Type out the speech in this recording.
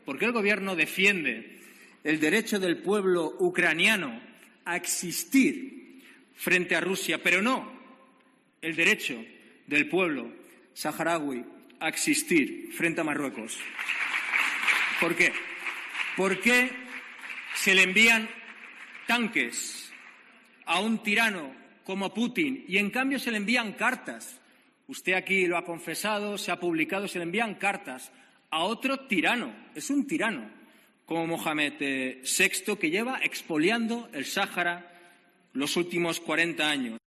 ¿Por qué el Gobierno defiende el derecho del pueblo ucraniano a existir frente a Rusia, pero no el derecho del pueblo saharaui a existir frente a Marruecos? ¿Por qué? ¿Por qué se le envían tanques a un tirano como Putin y, en cambio, se le envían cartas? Usted aquí lo ha confesado, se ha publicado, se le envían cartas a otro tirano, es un tirano, como Mohamed VI, que lleva expoliando el Sáhara los últimos 40 años.